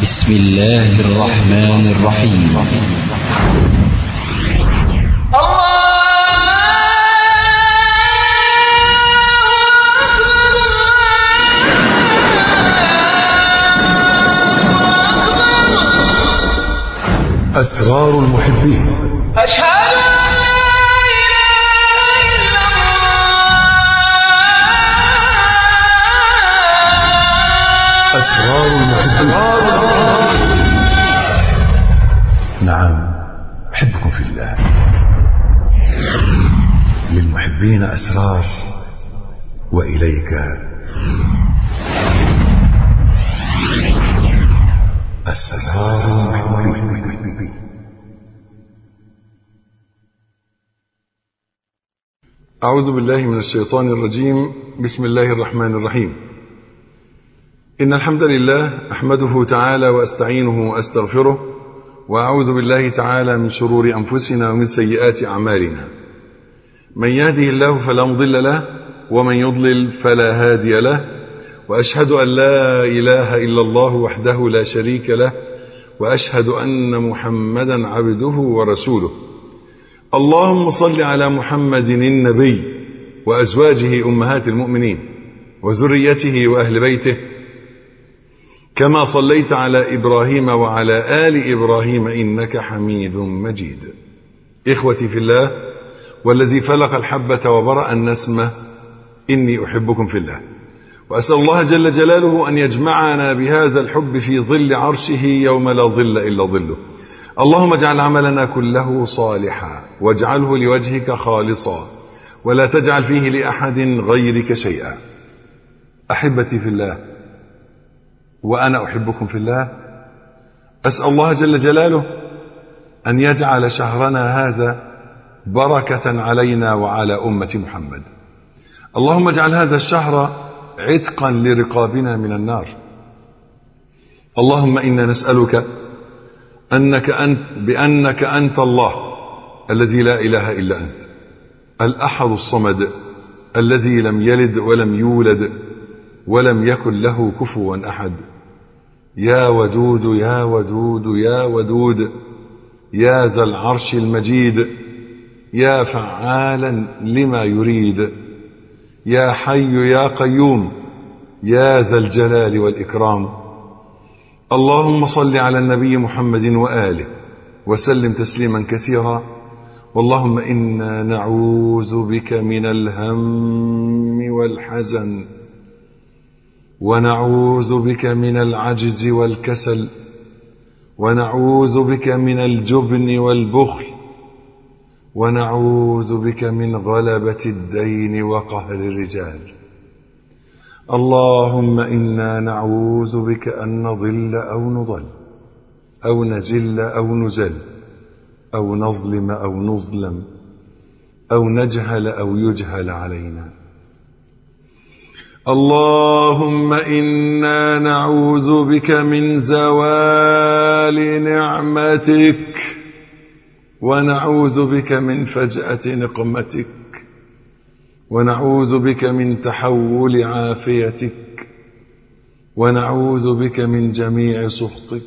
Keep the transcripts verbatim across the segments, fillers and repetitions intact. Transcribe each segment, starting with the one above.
بسم الله الرحمن الرحيم. أسرار المحبين. أشهد أن لا إله إلا الله. أسرار المحبين. نعم، أحبكم في الله. للمحبين أسرار، وإليك أسرار المحبين. أعوذ بالله من الشيطان الرجيم. بسم الله الرحمن الرحيم. إن الحمد لله أحمده تعالى وأستعينه وأستغفره، وأعوذ بالله تعالى من شرور أنفسنا ومن سيئات أعمالنا. من يهده الله فلا مضل له، ومن يضلل فلا هادي له، وأشهد أن لا إله إلا الله وحده لا شريك له، وأشهد أن محمدا عبده ورسوله. اللهم صل على محمد النبي وأزواجه أمهات المؤمنين وذريته وأهل بيته، كما صليت على إبراهيم وعلى آل إبراهيم إنك حميد مجيد. إخوتي في الله، والذي فلق الحبة وبرأ النسمة، إني أحبكم في الله، وأسأل الله جل جلاله أن يجمعنا بهذا الحب في ظل عرشه يوم لا ظل إلا ظله. اللهم اجعل عملنا كله صالحا، واجعله لوجهك خالصا، ولا تجعل فيه لأحد غيرك شيئا. أحبتي في الله، وأنا أحبكم في الله، أسأل الله جل جلاله أن يجعل شهرنا هذا بركة علينا وعلى أمة محمد. اللهم اجعل هذا الشهر عتقا لرقابنا من النار. اللهم إنا نسألك أنك أنت بأنك أنت الله الذي لا إله إلا أنت، الأحد الصمد الذي لم يلد ولم يولد ولم يكن له كفوا أحد. يا ودود يا ودود يا ودود، يا ذا العرش المجيد، يا فعالا لما يريد، يا حي يا قيوم، يا ذا الجلال والإكرام. اللهم صل على النبي محمد وآله وسلم تسليما كثيرا. واللهم إنا نعوذ بك من الهم والحزن، ونعوذ بك من العجز والكسل، ونعوذ بك من الجبن والبخل، ونعوذ بك من غلبة الدين وقهر الرجال. اللهم إنا نعوذ بك أن نضل أو نضل، أو نزل أو نزل، أو نظلم أو نظلم، أو نجهل أو يجهل علينا. اللهم إنا نعوذ بك من زوال نعمتك، ونعوذ بك من فجأة نقمتك، ونعوذ بك من تحول عافيتك، ونعوذ بك من جميع سخطك.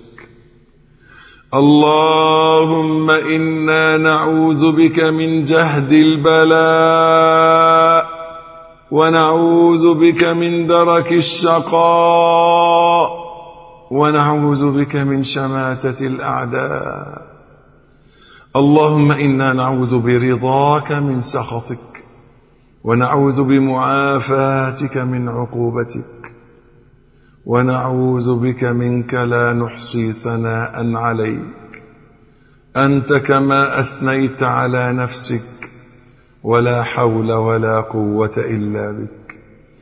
اللهم إنا نعوذ بك من جهد البلاء، ونعوذ بك من درك الشقاء، ونعوذ بك من شماتة الأعداء. اللهم إنا نعوذ برضاك من سخطك، ونعوذ بمعافاتك من عقوبتك، ونعوذ بك منك لا نحصي ثناء عليك، أنت كما أثنيت على نفسك، ولا حول ولا قوة إلا بك.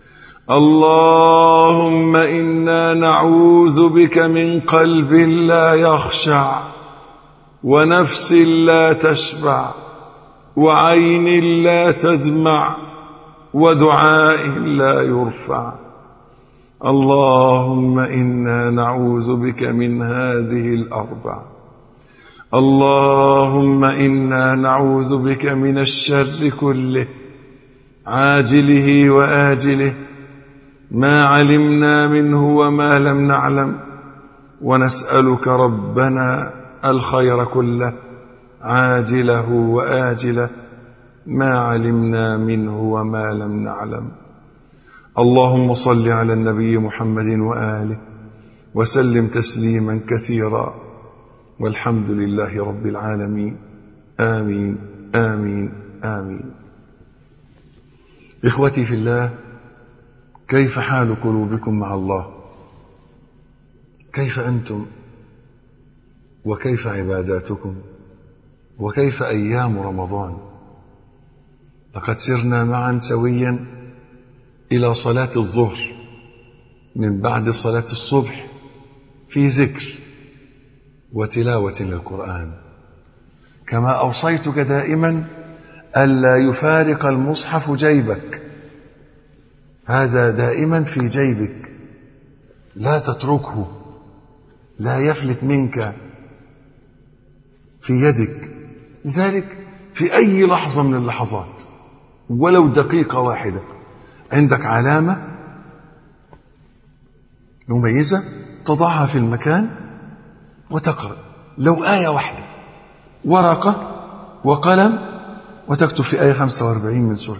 اللهم إنا نعوذ بك من قلب لا يخشع، ونفس لا تشبع، وعين لا تدمع، ودعاء لا يرفع. اللهم إنا نعوذ بك من هذه الأربع. اللهم إنا نعوذ بك من الشر كله، عاجله وآجله، ما علمنا منه وما لم نعلم، ونسألك ربنا الخير كله عاجله وآجله ما علمنا منه وما لم نعلم. اللهم صل على النبي محمد وآله وسلم تسليما كثيرا، والحمد لله رب العالمين. آمين آمين آمين. إخوتي في الله، كيف حال قلوبكم مع الله؟ كيف أنتم؟ وكيف عباداتكم؟ وكيف أيام رمضان؟ لقد سرنا معا سويا إلى صلاة الظهر من بعد صلاة الصبح في ذكر وتلاوة للقرآن، كما أوصيتك دائما ألا يفارق المصحف جيبك، هذا دائما في جيبك، لا تتركه، لا يفلت منك في يدك. لذلك في أي لحظة من اللحظات ولو دقيقة واحدة عندك علامة مميزة تضعها في المكان وتقرأ، لو آية واحدة، ورقة وقلم وتكتب في آية خمسة وأربعين من سورة.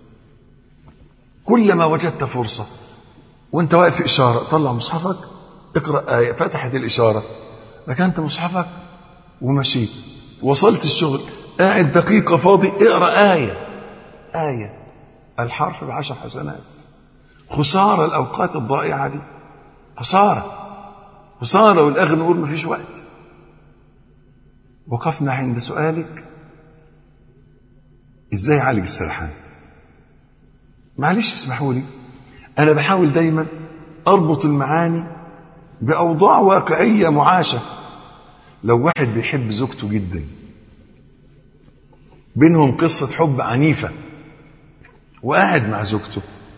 كلما وجدت فرصة وانت واقف في إشارة طلع مصحفك اقرأ آية، فتحت الإشارة ركنت مصحفك ومشيت، وصلت الشغل قاعد دقيقة فاضي اقرأ آية آية، الحرف بعشر حسنات. خسارة الأوقات الضائعة دي، خسارة خسارة. والآخر نقول ما فيش وقت. وقفنا عند سؤالك ازاي اعالج السرحان. معلش اسمحوا لي، انا بحاول دايما اربط المعاني باوضاع واقعية معاشة. لو واحد بيحب زوجته جدا، بينهم قصة حب عنيفة، وقاعد مع زوجته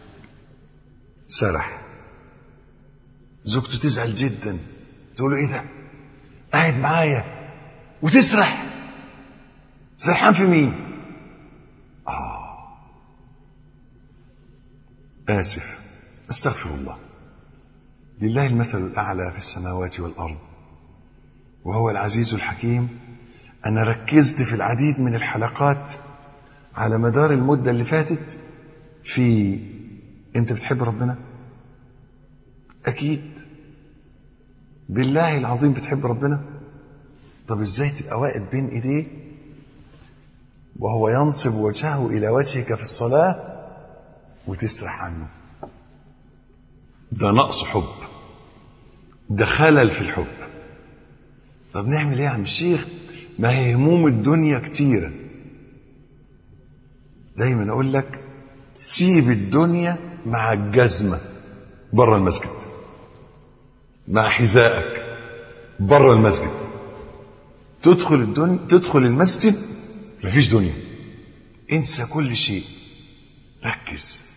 سرح، زوجته تزعل جدا، تقول له ايه ده قاعد معايا وتسرح؟ سرحان في مين؟ آه آسف، استغفر الله. لله المثل الأعلى في السماوات والأرض وهو العزيز الحكيم. أنا ركزت في العديد من الحلقات على مدار المدة اللي فاتت في أنت بتحب ربنا؟ أكيد بالله العظيم بتحب ربنا. طب إزاي تبقى واقف بين إيديه وهو ينصب وجهه إلى وجهك في الصلاة وتسرح عنه؟ ده نقص حب، ده خلل في الحب. طب نعمل ايه يا عم الشيخ؟ ما هي هموم الدنيا كتيرة. دايما اقول لك سيب الدنيا مع الجزمة بره المسجد، مع حذائك بره المسجد. تدخل الدنيا، تدخل المسجد مفيش دنيا، انسى كل شيء، ركز.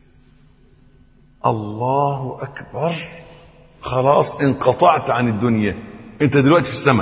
الله أكبر، خلاص انقطعت عن الدنيا، انت دلوقتي في السماء.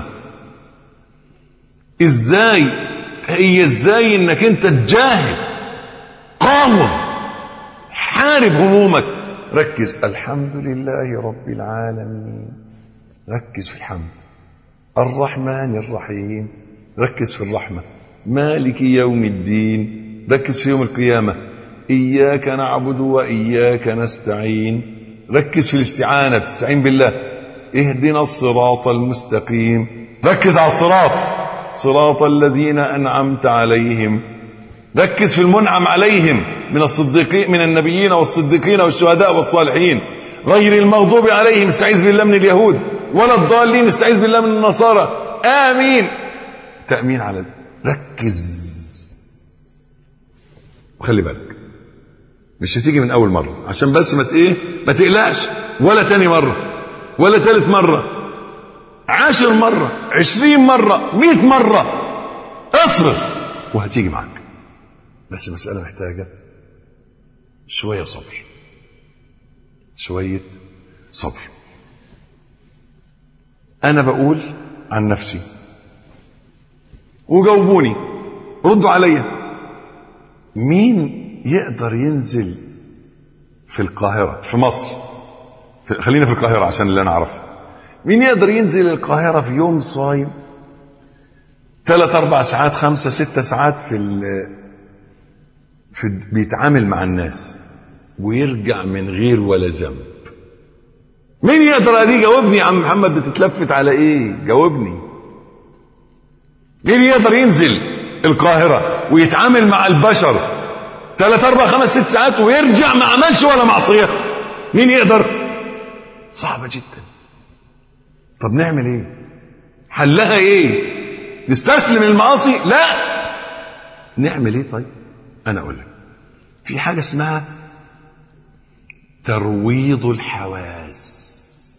ازاي هي ازاي انك انت تجاهد، قاوم، حارب همومك، ركز. الحمد لله رب العالمين، ركز في الحمد. الرحمن الرحيم، ركز في الرحمة. مالك يوم الدين، ركز في يوم القيامة. إياك نعبد وإياك نستعين، ركز في الاستعانة، تستعين بالله. اهدنا الصراط المستقيم، ركز على الصراط، صراط الذين أنعمت عليهم، ركز في المنعم عليهم من الصديقين، من النبيين والصديقين والشهداء والصالحين، غير المغضوب عليهم، استعيذ بالله من اليهود، ولا الضالين، استعيذ بالله من النصارى. آمين، تأمين على ده. ركز وخلي بالك، مش هتيجي من أول مرة، عشان بس ما ايه ما تقلقش، ولا تاني مرة ولا تالت مرة، عشر مرة، عشرين مرة، مئة مرة، اصبر وهتيجي معك. بس مسألة محتاجة شوية صبر، شوية صبر. أنا بقول عن نفسي وجاوبوني، ردوا عليا. مين يقدر ينزل في القاهرة، في مصر، في خلينا في القاهرة عشان اللي أنا أعرفه، مين يقدر ينزل القاهرة في يوم صايم ثلاث أربع ساعات خمسة ستة ساعات في, ال... في بيتعامل مع الناس ويرجع من غير ولا جنب؟ مين يقدر ادي؟ جاوبني يا عم محمد، بتتلفت على ايه؟ جاوبني. مين يقدر ينزل القاهرة ويتعامل مع البشر ثلاث أربع خمس ست ساعات ويرجع ما عملش ولا معصية؟ مين يقدر؟ صعبة جدا. طب نعمل ايه؟ حلها ايه؟ نستسلم المعاصي؟ لا. نعمل ايه طيب؟ انا اقول لك في حاجة اسمها ترويض الحواس.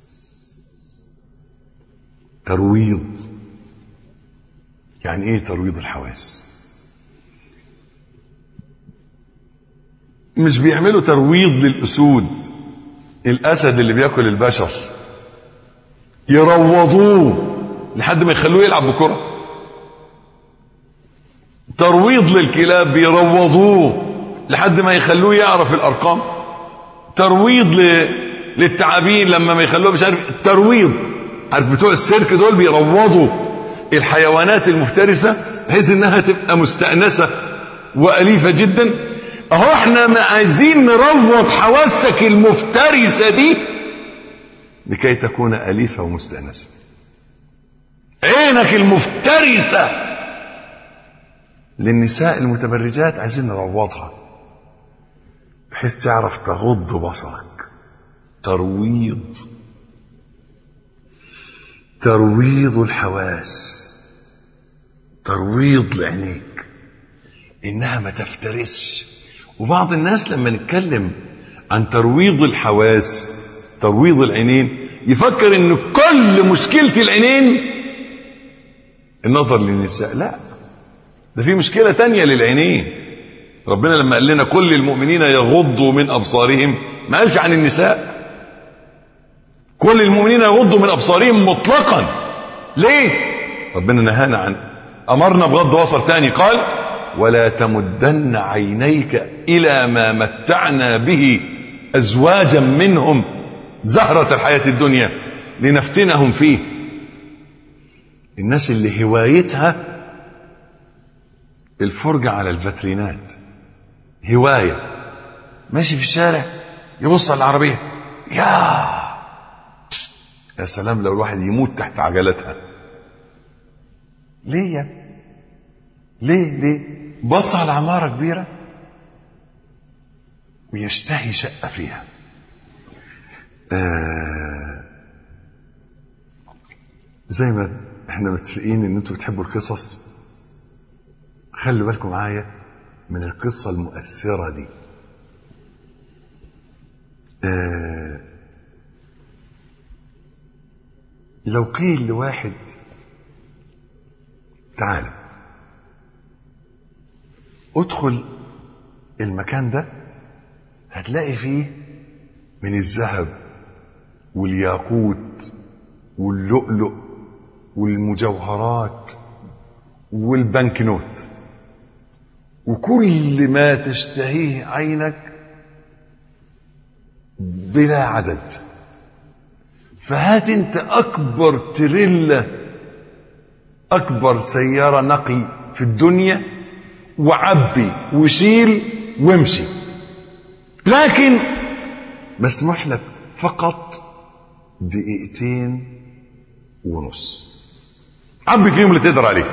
ترويض يعني ايه ترويض الحواس؟ مش بيعملوا ترويض للأسود، الأسد اللي بياكل البشر يروضوه لحد ما يخلوه يلعب بكرة. ترويض للكلاب يروضوه لحد ما يخلوه يعرف الأرقام. ترويض ل... للتعابين لما ما يخلوه مش عارف. ترويض، عارف بتوع السيرك دول بيروضوا الحيوانات المفترسة بحيث انها تبقى مستأنسة وأليفة جدا. اهو احنا عايزين نروض حواسك المفترسة دي لكي تكون أليفة ومستأنسة. عينك المفترسة للنساء المتبرجات عايزين نروضها بحيث تعرف تغض بصرك. ترويض ترويض الحواس، ترويض لعينيك انها ما تفترسش. وبعض الناس لما نتكلم عن ترويض الحواس ترويض العينين يفكر ان كل مشكلة العينين النظر للنساء. لا، ده في مشكلة تانية للعينين. ربنا لما قال لنا كل المؤمنين يغضوا من أبصارهم ما قالش عن النساء. كل المؤمنين يغضوا من أبصارهم مطلقا. ليه؟ ربنا نهانا عن أمرنا بغض بصر تاني، قال ولا تمدن عينيك إلى ما متعنا به أزواجا منهم زهرة الحياة الدنيا لنفتنهم فيه. الناس اللي هوايتها الفرجة على الفاترينات، هواية، ماشي في الشارع يبص على العربية، يا يا سلام لو الواحد يموت تحت عجلتها. ليه يا ليه ليه بص على عمارة كبيرة ويشتهي شقة فيها. آه زي ما احنا متفقين ان انتوا بتحبوا القصص، خلوا بالكم معايا من القصة المؤثرة دي. آه لو قيل لواحد تعال ادخل المكان ده هتلاقي فيه من الذهب والياقوت واللؤلؤ والمجوهرات والبنكنوت وكل ما تشتهيه عينك بلا عدد. فهات انت اكبر تريلا، اكبر سيارة نقل في الدنيا وعبي وشيل وامشي، لكن مسموح لك فقط دقيقتين ونص عبي فيهم اللي تقدر عليه.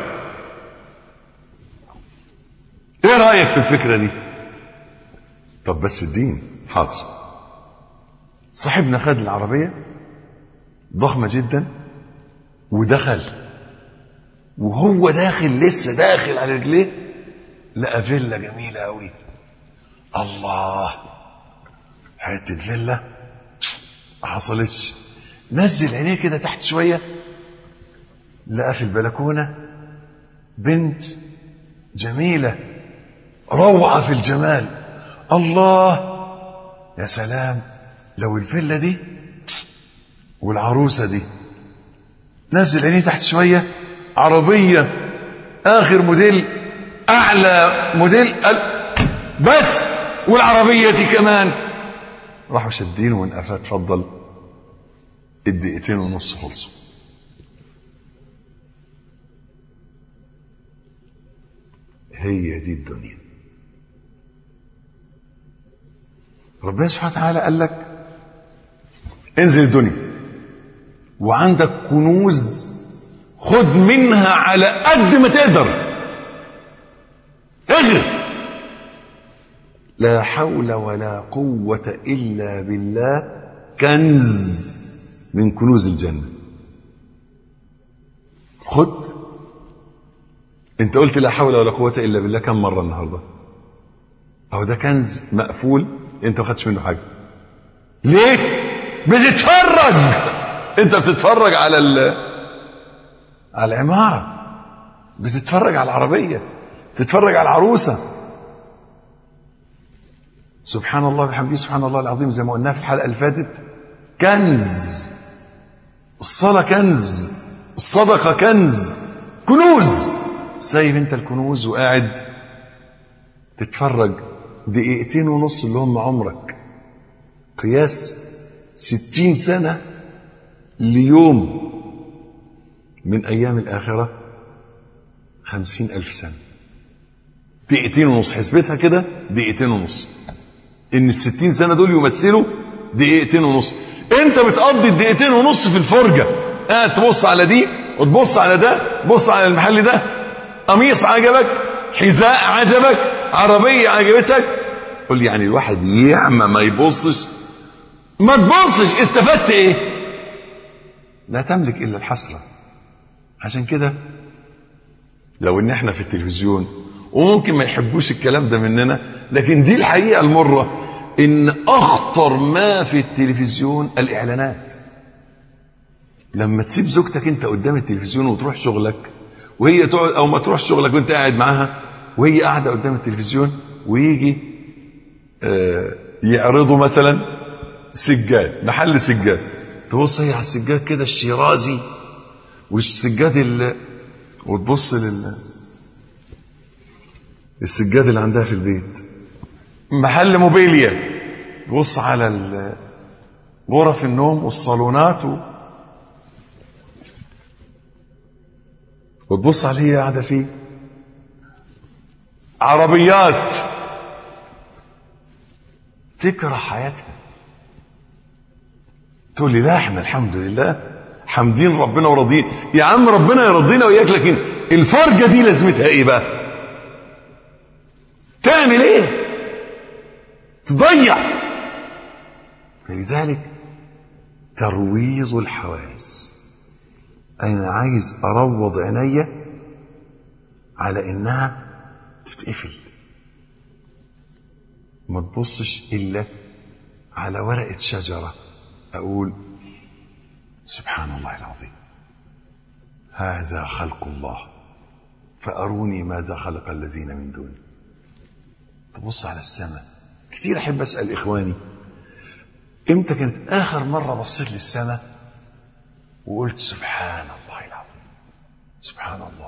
ايه رأيك في الفكرة دي؟ طب بس الدين حاضر. صاحبنا خد العربية ضخمة جدا ودخل، وهو داخل لسه داخل على رجليه لقى فيلا جميلة قوي. الله، حتة فيلا ما حصلتش. نزل عينيه كده تحت شوية لقى في البلكونة بنت جميلة روعة في الجمال. الله، يا سلام لو الفيلا دي والعروسة دي. نزل عينيه تحت شوية عربية آخر موديل، أعلى موديل، بس والعربية دي كمان. راحوا شدينه من قفاه، اتفضل الدقيقتين ونص خلصوا. هي دي الدنيا. ربنا سبحانه وتعالى قال لك انزل الدنيا وعندك كنوز، خد منها على قد ما تقدر، اغرق. لا حول ولا قوة إلا بالله كنز من كنوز الجنة. خد. انت قلت لا حول ولا قوة إلا بالله كم مرة النهاردة؟ اهو ده كنز مقفول انت ما خدتش منه حاجة. ليه؟ بتتفرج. انت بتتفرج على ال على العمارة، بتتفرج على العربية، بتتفرج على العروسة. سبحان الله وبحمده سبحان الله العظيم زي ما قلنا في الحلقة اللي فاتت. كنز. الصلاة كنز، الصدقة كنز، كنوز. سايب انت الكنوز وقاعد تتفرج دقيقتين ونص اللي هم عمرك، قياس ستين سنة ليوم من أيام الآخرة خمسين ألف سنة. دقيقتين ونص، حسبتها كده دقيقتين ونص، إن الستين سنة دول يمثلوا دقيقتين ونص. أنت بتقضي الدقيقتين ونص في الفرجة، قاعد تبص على دي وتبص على ده، تبص على المحل ده، قميص عجبك، حذاء عجبك، عربية عجبتك. قل يعني الواحد يعمى ما يبصش؟ ما تبصش، استفدت ايه؟ لا تملك الا الحسرة. عشان كده لو ان احنا في التلفزيون وممكن ما يحبوش الكلام ده مننا، لكن دي الحقيقة المرة، ان اخطر ما في التلفزيون الاعلانات. لما تسيب زوجتك انت قدام التلفزيون وتروح شغلك وهي تقعد، او ما تروح شغلك وانت قاعد معاها وهي قاعدة قدام التلفزيون، ويجي آه يعرضوا مثلا سجاد، محل سجاد، تبص هي على السجاد كده الشيرازي والسجاد اللي، وتبص لل السجاد اللي عندها في البيت. محل موبيليا، تبص على غرف النوم والصالونات و... وتبص على هي قاعده فيه. عربيات، تكره حياتها. تقول لي لا احنا الحمد لله حمدين ربنا وراضيين. يا عم ربنا يرضينا وياك، لكن الفرجه دي لازمتها ايه بقى؟ تعمل ايه؟ تضيع. فلذلك ترويض الحواس. انا عايز اروض عينيا على انها تتقفل، ما تبصش الا على ورقه شجره. اقول سبحان الله العظيم، هذا خلق الله فاروني ماذا خلق الذين من دونه. تبص على السماء. كتير احب اسال اخواني، امتى كانت اخر مره بصيت للسماء وقلت سبحان الله العظيم، سبحان الله،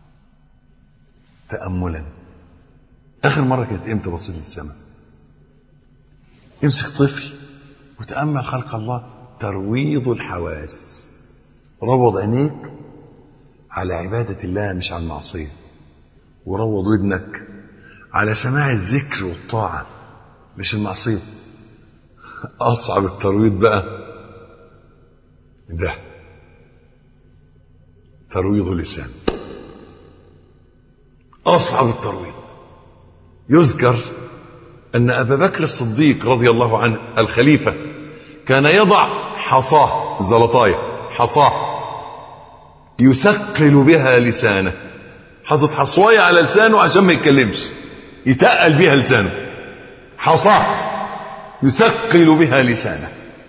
تاملا؟ اخر مره كانت امتى بصيت للسماء؟ امسك طفل وتامل خلق الله. ترويض الحواس، روض عينيك على عباده الله مش على المعصيه، وروض ودنك على سماع الذكر والطاعه مش المعصيه. اصعب الترويض بقى ده، ترويض اللسان. اصعب الترويض. يذكر ان ابا بكر الصديق رضي الله عنه الخليفه كان يضع حصاه، زلطايه، حصاه يثقل بها لسانه. حاطط حصوايه على لسانه عشان ما يتكلمش، يتقل بها لسانه. حصاه يثقل بها لسانه.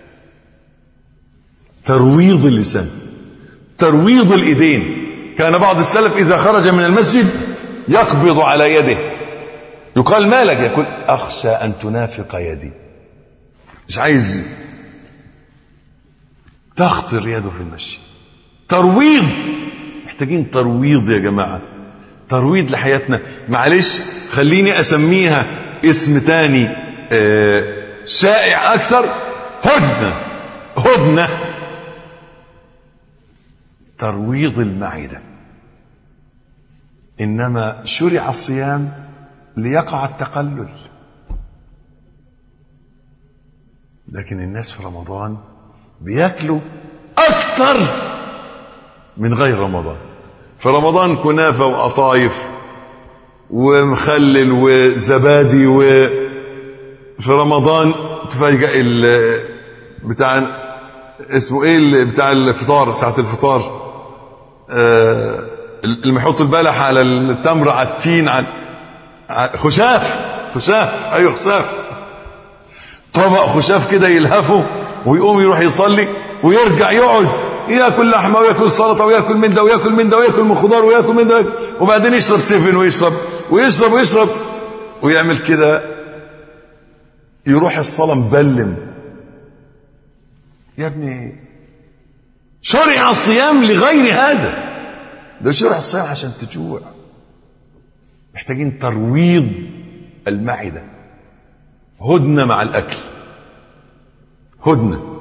ترويض اللسان، ترويض الايدين. كان بعض السلف اذا خرج من المسجد يقبض على يده، يقال مالك؟ يقول اخشى ان تنافق يدي، مش عايز تخطر يده في المشي. ترويض. محتاجين ترويض يا جماعه، ترويض لحياتنا. معلش خليني اسميها اسم تاني آه شائع اكثر، هدنه. هدنه ترويض المعدة. إنما شرع الصيام ليقع التقلل. لكن الناس في رمضان بياكلوا أكتر من غير رمضان. في رمضان كنافة وقطايف ومخلل وزبادي، وفي رمضان تفاجئ بتاع اسمه ايه بتاع الفطار، ساعة الفطار آه اللي يحط البلح على التمر على التين على خشاف خشاف ايوه خشاف، طبق خشاف كده يلهفه ويقوم يروح يصلي ويرجع يقعد ياكل لحمه وياكل سلطه وياكل من ده وياكل من ده وياكل من خضار وياكل من ده، وبعدين يشرب سيفن ويشرب ويشرب ويشرب ويعمل كده، يروح الصلاه مبلم. يا ابني شرع الصيام لغير هذا، ده شرع الصيام عشان تجوع. محتاجين ترويض المعده، هدنه مع الاكل، هدنه.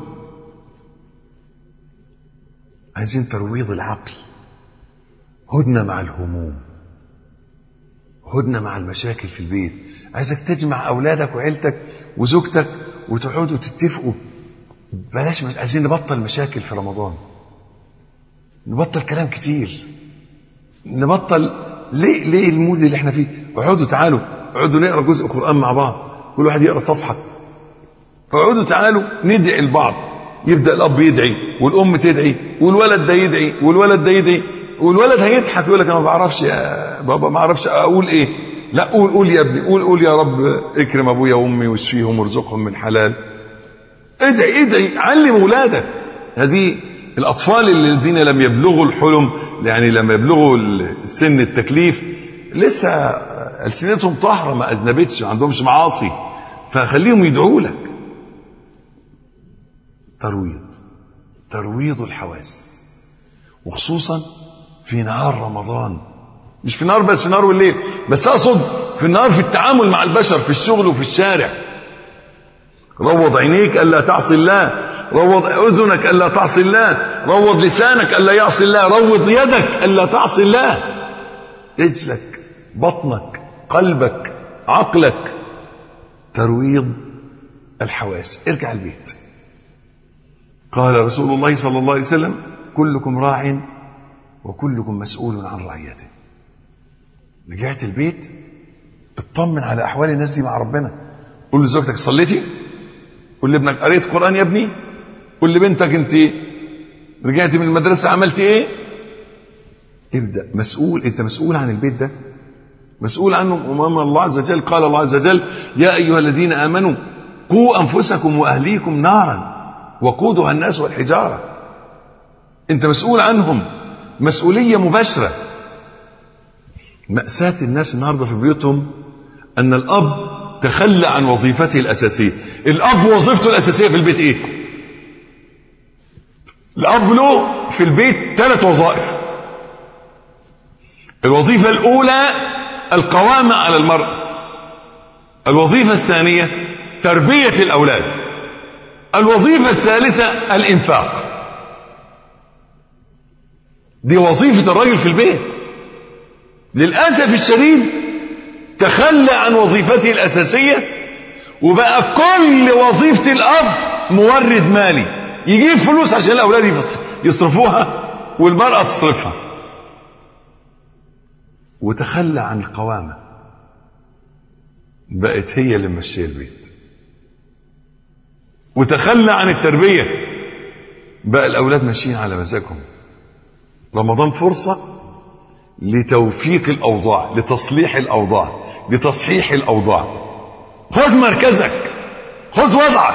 عايزين ترويض العقل، هدنة مع الهموم، هدنة مع المشاكل في البيت. عايزك تجمع أولادك وعيلتك وزوجتك وتقعدوا تتفقوا بلاش، عايزين نبطل مشاكل في رمضان، نبطل كلام كتير، نبطل ليه ليه المود اللي احنا فيه. اقعدوا تعالوا اقعدوا نقرا جزء قرآن مع بعض، كل واحد يقرا صفحة. اقعدوا تعالوا ندعي البعض، يبدأ الأب يدعي والأم تدعي والولد ده يدعي والولد ده يدعي، والولد هيضحك يقول لك أنا ما بعرفش يا بابا، ما أعرفش أقول إيه. لا قول قول يا ابني، قول قول يا رب اكرم أبويا وأمي واشفيهم وارزقهم من حلال. ادعي ادعي، علم أولادك. هذه الأطفال الذين لم يبلغوا الحلم، يعني لم يبلغوا سن التكليف، لسه ألسنتهم طاهرة ما أذنبتش، ما عندهمش معاصي، فخليهم يدعوا لك. ترويض ترويض الحواس، وخصوصا في نهار رمضان، مش في نهار بس، في نهار والليل، بس أقصد في النهار في التعامل مع البشر في الشغل وفي الشارع. روض عينيك ألا تعصي الله، روض أذنك ألا تعصي الله، روض لسانك ألا يعصي الله، روض يدك ألا تعصي الله، رجلك، بطنك، قلبك، عقلك. ترويض الحواس. ارجع البيت. قال رسول الله صلى الله عليه وسلم كلكم راع وكلكم مسؤول عن رعيته. رجعت البيت اطمن على أحوال الناس دي مع ربنا. قول لزوجتك صليتي؟ قول لابنك قريت قرآن يا ابني؟ قول لبنتك انت رجعتي من المدرسة عملتي ايه؟ ابدأ. مسؤول، انت مسؤول عن البيت ده، مسؤول عنه أمام الله عز وجل. قال الله عز وجل يا أيها الذين آمنوا قوا أنفسكم وأهليكم نارا وقودها الناس والحجارة. انت مسؤول عنهم مسؤولية مباشرة. مأساة الناس النهاردة في بيوتهم أن الأب تخلى عن وظيفته الأساسية. الأب وظيفته الأساسية في البيت إيه؟ الأب له في البيت ثلاث وظائف. الوظيفة الأولى القوامة على المرأة. الوظيفة الثانية تربية الأولاد. الوظيفة الثالثة الإنفاق. دي وظيفة الرجل في البيت. للأسف الشديد تخلى عن وظيفته الأساسية، وبقى كل وظيفة الأب مورد مالي، يجيب فلوس عشان الأولاد يصرفوها والمرأة تصرفها، وتخلى عن القوامة، بقت هي اللي ماشيه البيت. وتخلى عن التربية، بقى الأولاد ماشيين على مزاجهم. رمضان فرصة لتوفيق الأوضاع، لتصليح الأوضاع، لتصحيح الأوضاع. خذ مركزك، خذ وضعك.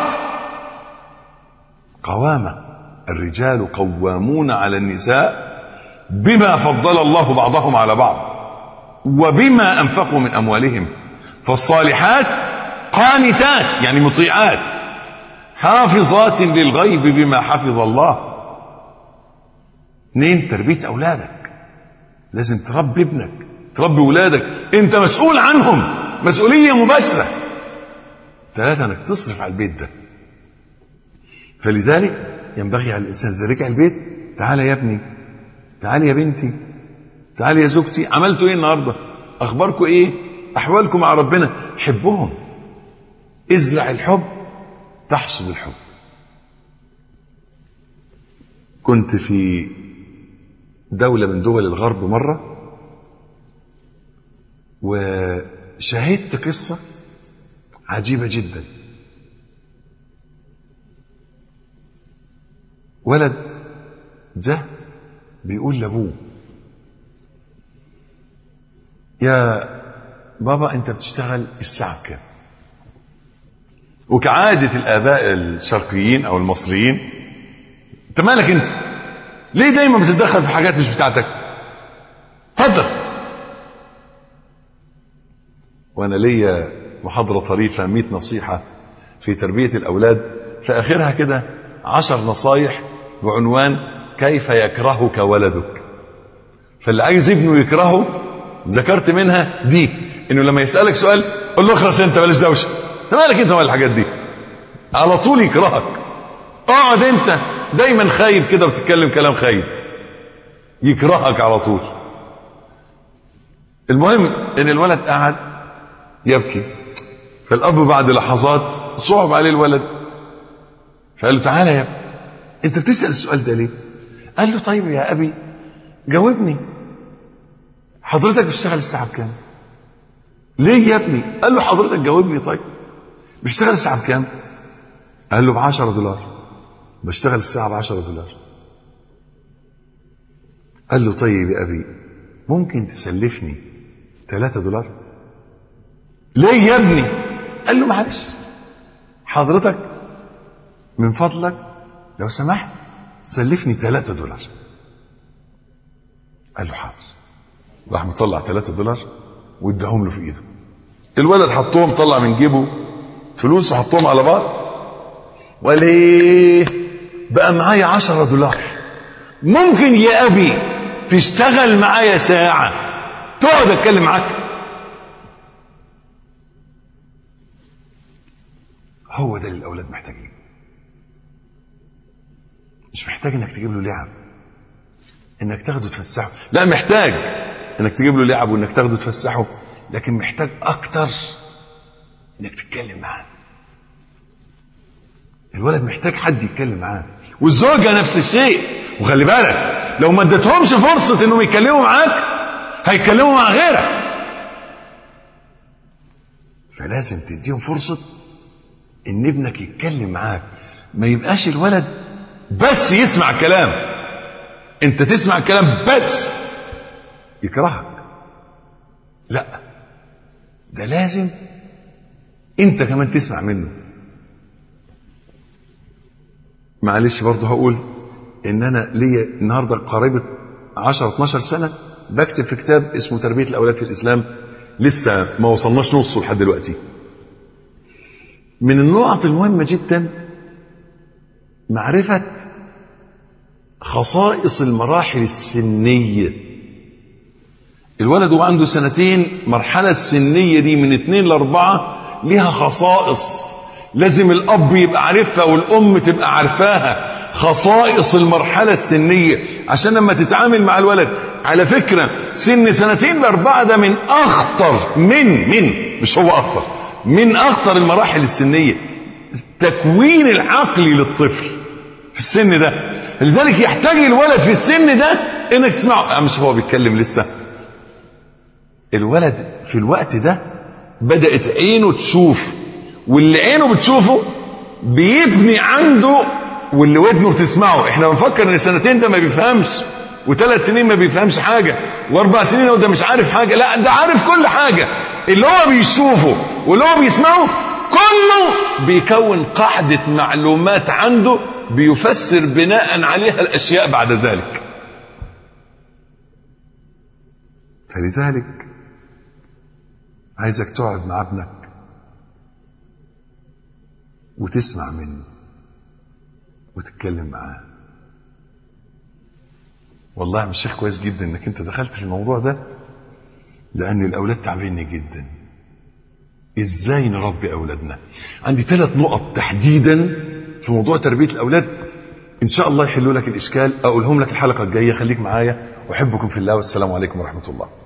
قوامة. الرجال قوامون على النساء بما فضل الله بعضهم على بعض وبما أنفقوا من أموالهم. فالصالحات قانتات يعني مطيعات، حافظات للغيب بما حفظ الله. اثنين، تربية أولادك. لازم تربي ابنك، تربي أولادك، انت مسؤول عنهم مسؤولية مباشرة. ثلاثة، انك تصرف على البيت ده. فلذلك ينبغي على الإنسان إذا رجع البيت، تعالى يا ابني تعالي يا بنتي، تعالي يا زوجتي، عملتوا ايه النهارده؟ اخباركم ايه؟ احوالكم مع ربنا. حبهم، ازرع الحب تحصد الحب. كنت في دولة من دول الغرب مرة وشاهدت قصة عجيبة جدا. ولد جه بيقول لابوه: يا بابا انت بتشتغل الساعة بكام؟ وكعادة الآباء الشرقيين أو المصريين: انت مالك انت؟ ليه دايما بتتدخل في حاجات مش بتاعتك؟ اتفضل. وانا ليا محاضرة طريفة مئة نصيحة في تربية الأولاد، في آخرها كده عشر نصايح بعنوان كيف يكرهك ولدك. فاللي عايز ابنه يكرهه ذكرت منها دي، انه لما يسألك سؤال قل له اخرس انت بلاش دوشه، انت مالك انت مال الحاجات دي، على طول يكرهك. اقعد انت دايما خايب كده وتتكلم كلام خايب، يكرهك على طول. المهم ان الولد قعد يبكي، فالاب بعد لحظات صعب عليه الولد، فقال له: تعالى يا ابني، انت بتسأل السؤال ده ليه؟ قال له: طيب يا ابي جاوبني، حضرتك بتشتغل الساعة بكام؟ ليه يا ابني؟ قال له: حضرتك جاوبني. طيب بتشتغل الساعة بكام؟ قال له: بعشرة دولار. بشتغل الساعة بعشرة دولار. قال له: طيب يا ابي ممكن تسلفني ثلاثة دولار؟ ليه يا ابني؟ قال له: معلش حضرتك من فضلك لو سمحت سلفني ثلاثة دولار. قال له: حاضر. راح مطلع ثلاثة دولار واداهم له في ايده. الولد حطهم، طلع من جيبه فلوس وحطهم على بعض وقال: ايه بقى معايا عشرة دولار، ممكن يا ابي تشتغل معايا ساعة تقعد اتكلم معاك؟ هو ده اللي الاولاد محتاجين. مش محتاج انك تجيب له لعب انك تاخده تفسحه، لا، محتاج انك تجيب له لعب وانك تاخده تفسحه، لكن محتاج اكتر انك تتكلم معاه. الولد محتاج حد يتكلم معاه، والزوجة نفس الشيء. وخلي بالك لو ما اديتهمش فرصة انهم يتكلموا معاك هيتكلموا مع غيرك، فلازم تديهم فرصة ان ابنك يتكلم معاك. ما يبقاش الولد بس يسمع كلام، انت تسمع كلام بس يكرهك، لا، ده لازم انت كمان تسمع منه. معلش برضه هقول ان انا ليا النهارده قرابه عشرة اتناشر سنه بكتب في كتاب اسمه تربيه الاولاد في الاسلام، لسه ما وصلناش نصه لحد دلوقتي. من النقط المهمه جدا معرفه خصائص المراحل السنيه. الولد وعنده سنتين مرحله السنيه دي من اتنين لاربعه ليها خصائص لازم الاب يبقى عارفها والام تبقى عارفاها. خصائص المرحله السنيه عشان لما تتعامل مع الولد. على فكره سن سنتين لاربعه ده من اخطر من من مش هو اخطر من اخطر المراحل السنيه، التكوين العقلي للطفل في السن ده. لذلك يحتاج الولد في السن ده انك تسمعه. مش هو بيتكلم لسه، الولد في الوقت ده بدأت عينه تشوف، واللي عينه بتشوفه بيبني عنده، واللي ودنه بتسمعه. احنا بنفكر ان سنتين ده ما بيفهمش، وثلاث سنين ما بيفهمش حاجة، واربع سنين وده مش عارف حاجة. لا، ده عارف كل حاجة. اللي هو بيشوفه واللي هو بيسمعه كله بيكون قاعدة معلومات عنده بيفسر بناء عليها الاشياء بعد ذلك. فلذلك عايزك تقعد مع ابنك وتسمع منه وتتكلم معاه. والله يا شيخ كويس جدا انك انت دخلت في الموضوع ده، لان الاولاد تعبيني جدا. ازاي نربي اولادنا؟ عندي ثلاث نقط تحديدا في موضوع تربية الاولاد إن شاء الله يحلوا لك الإشكال، أقولهم لك الحلقة الجاية. خليك معايا، أحبكم في الله، والسلام عليكم ورحمة الله.